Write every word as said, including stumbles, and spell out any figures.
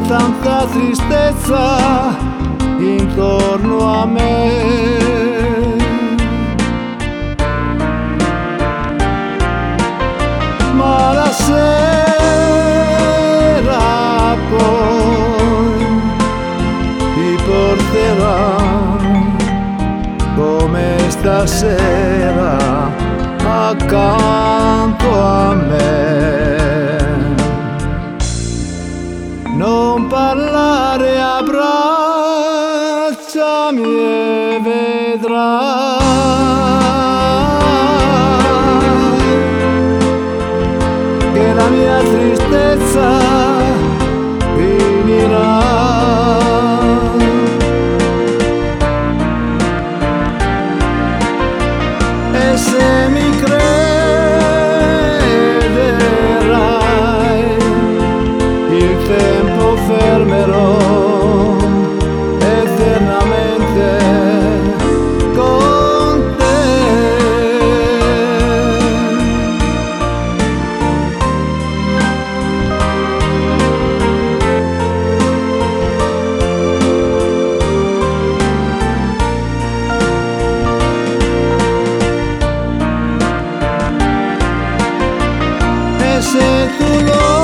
tanta tristezza intorno a me. Ma la sera poi ti porterà come stasera accanto a me. Non parlare, abbracciami e vedrai che la mia tristezza finirà. E se mi crederai, il tempo fermerò eternamente con te. E se tu lo